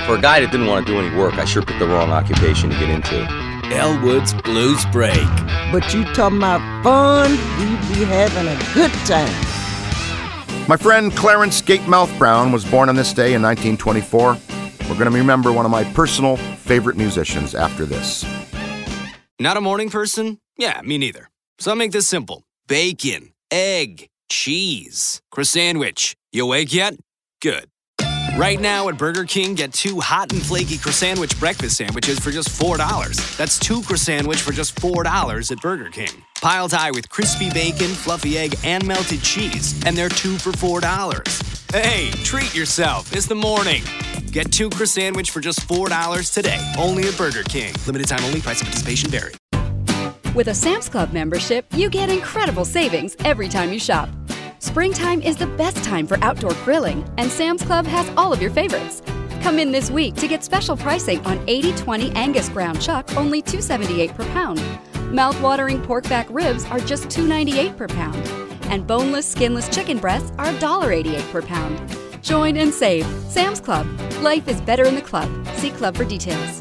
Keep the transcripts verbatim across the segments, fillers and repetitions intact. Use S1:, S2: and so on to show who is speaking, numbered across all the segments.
S1: For a guy that didn't want to do any work, I sure picked the wrong occupation to get into.
S2: Elwood's Blues Break.
S3: But you talking about fun, we be having a good time.
S4: My friend Clarence Gatemouth Brown was born on this day in nineteen twenty-four. We're going to remember one of my personal favorite musicians after this.
S2: Not a morning person? Yeah, me neither. So I'll make this simple. Bacon, egg, cheese, croissant-wich. You awake yet? Good. Right now at Burger King, get two hot and flaky croissant-wich breakfast sandwiches for just four dollars. That's two croissant-wich for just four dollars at Burger King. Piled high with crispy bacon, fluffy egg, and melted cheese. And they're two for four dollars. Hey, treat yourself. It's the morning. Get two croissant-wich for just four dollars today. Only at Burger King. Limited time only. Price of participation vary.
S5: With a Sam's Club membership, you get incredible savings every time you shop. Springtime is the best time for outdoor grilling, and Sam's Club has all of your favorites. Come in this week to get special pricing on eighty twenty Angus ground chuck, only two dollars and seventy-eight cents per pound. Mouth-watering pork back ribs are just two dollars and ninety-eight cents per pound. And boneless, skinless chicken breasts are one dollar and eighty-eight cents per pound. Join and save. Sam's Club. Life is better in the club. See club for details.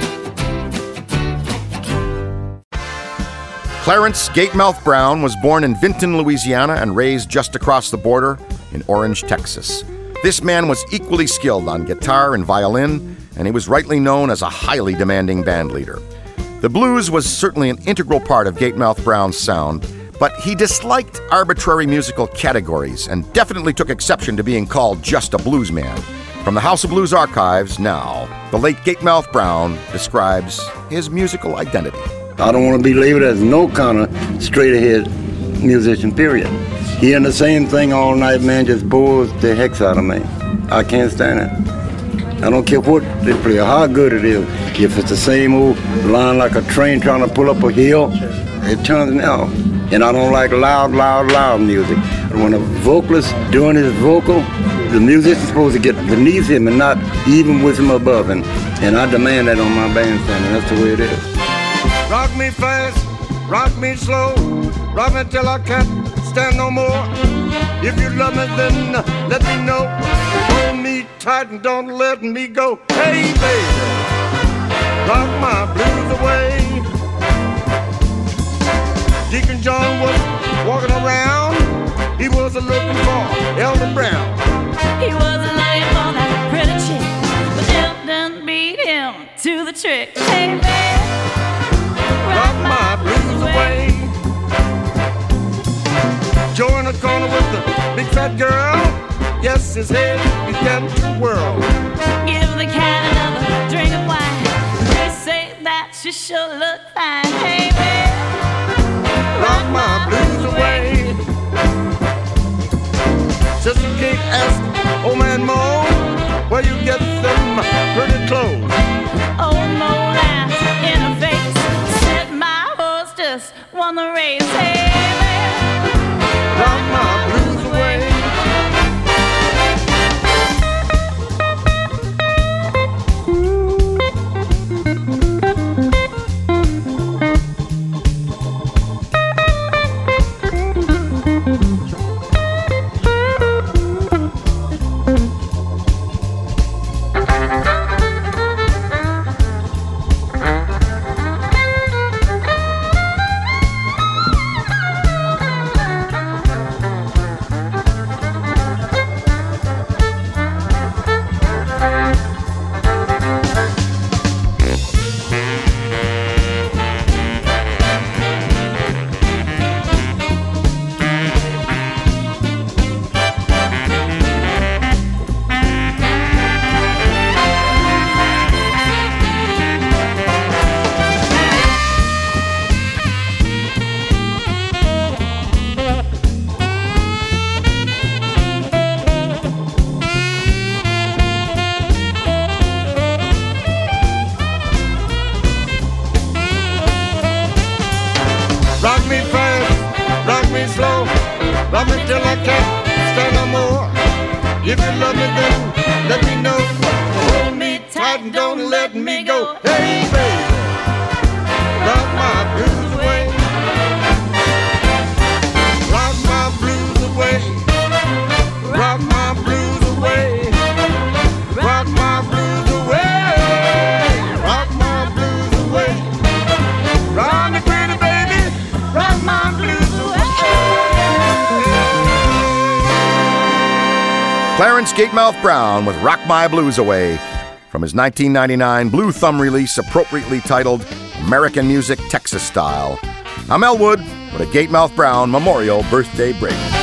S4: Clarence Gatemouth Brown was born in Vinton, Louisiana, and raised just across the border in Orange, Texas. This man was equally skilled on guitar and violin, and he was rightly known as a highly demanding band leader. The blues was certainly an integral part of Gatemouth Brown's sound, but he disliked arbitrary musical categories and definitely took exception to being called just a blues man. From the House of Blues archives, now, the late Gatemouth Brown describes his musical identity.
S6: I don't want to be labeled as no kind of straight-ahead musician, period. Hearing the same thing all night, man, just bores the heck out of me. I can't stand it. I don't care what they play or how good it is. If it's the same old line like a train trying to pull up a hill, it turns me off. And I don't like loud, loud, loud music. When a vocalist doing his vocal, the musician's supposed to get beneath him and not even with him above him. And I demand that on my bandstand, and that's the way it is.
S7: Rock me fast, rock me slow, rock me till I can't stand no more. If you love me, then let me know. Hold me tight and don't let me go. Hey, baby, rock my blues away. Deacon John was walking around. He was looking for Elder Brown.
S8: He was looking for that pretty chick, but Elton done beat him to the trick. Hey, baby,
S7: rock my blues away. Joe in the corner with the big fat girl. Yes, his head began to whirl.
S8: give the cat another drink of wine. They say that she sure look fine. Hey, baby,
S7: rock my blues away. Sister Kate asked old man Mo, where you get them pretty clothes?
S8: old Mo laughed in her face, said my horse just won the race. Hey, baby,
S7: rock my blues away. Rock me fast, rock me slow, rock me till I can't stand no more. If you love me, then let me know. Hold me tight and don't let me go. Hey, baby, rock my blues away. Rock my blues away. Rock my blues away. Rock my blues away.
S4: Clarence Gatemouth Brown with Rock My Blues Away from his nineteen ninety-nine Blue Thumb release appropriately titled American Music Texas Style. I'm Elwood with a Gatemouth Brown Memorial Birthday Break.